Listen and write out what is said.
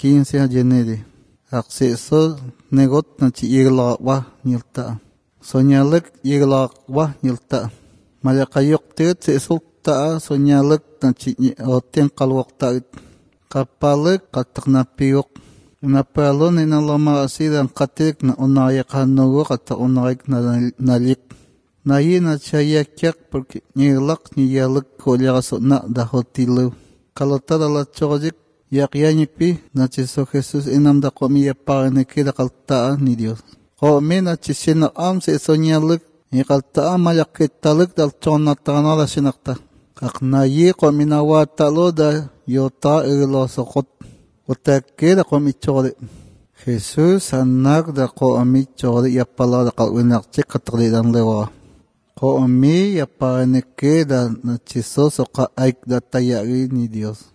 15 ajenede. Acceso negot na chi iglawa nilta. Sonyalek iglawa nilta. Malakayok tet se sulta sonyalek na chi oten kalwakta. Kapalek kataknapiyok. Napalon inalama asidan katik na unayak hanugo kata unayak nalik. Nayi na chayakyak porque nilak niyalek kolyaso na dahotilu. Kalotada la chojik yakyanikpi na chiso Jesus inam da komiya paganeke da kaltaa ni Dios. Kome na chisino am se sonyalek ni kaltaa malakitalik dal chonatana da sinakta. Kaknayi komina watalo da yota ilosokot. Otake da komichore. Jesus anak da komichore yapala da kalwinakche kataklidan lewa. Komi yapaganeke da na chiso soka aik da tayari ni Dios.